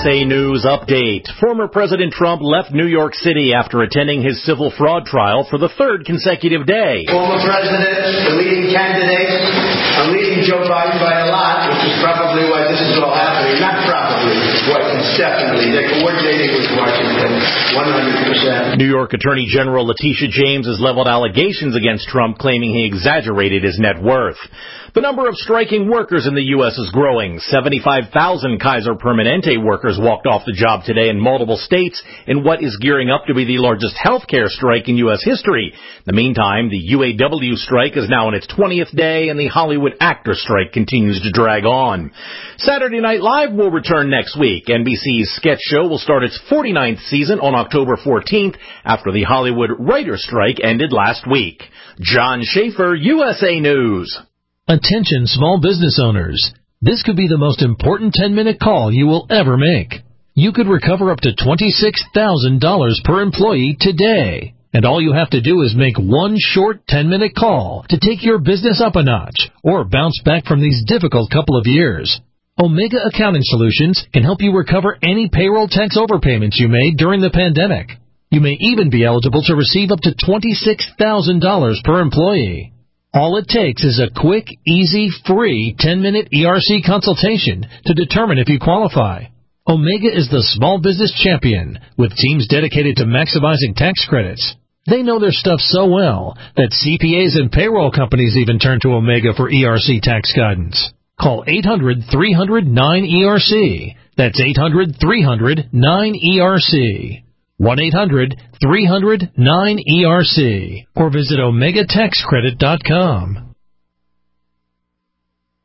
USA News Update. Former President Trump left New York City after attending his civil fraud trial for the third consecutive day. Former president, the leading candidate, I'm leading Joe Biden by a lot, which is probably why this is all happening. Not probably, it's definitely. They're coordinating with Washington, 100%. New York Attorney General Letitia James has leveled allegations against Trump, claiming he exaggerated his net worth. The number of striking workers in the U.S. is growing. 75,000 Kaiser Permanente workers walked off the job today in multiple states in what is gearing up to be the largest healthcare strike in U.S. history. In the meantime, the UAW strike is now on its 20th day, and the Hollywood actor strike continues to drag on. Saturday Night Live will return next week. NBC's sketch show will start its 49th season on October 14th after the Hollywood writer's strike ended last week. John Schaefer, USA News. Attention small business owners. This could be the most important 10-minute call you will ever make. You could recover up to $26,000 per employee today. And all you have to do is make one short 10-minute call to take your business up a notch or bounce back from these difficult couple of years. Omega Accounting Solutions can help you recover any payroll tax overpayments you made during the pandemic. You may even be eligible to receive up to $26,000 per employee. All it takes is a quick, easy, free 10-minute ERC consultation to determine if you qualify. Omega is the small business champion with teams dedicated to maximizing tax credits. They know their stuff so well that CPAs and payroll companies even turn to Omega for ERC tax guidance. Call 800-300-9ERC. That's 800-300-9ERC. 1-800-300-9ERC. Or visit OmegaTaxCredit.com.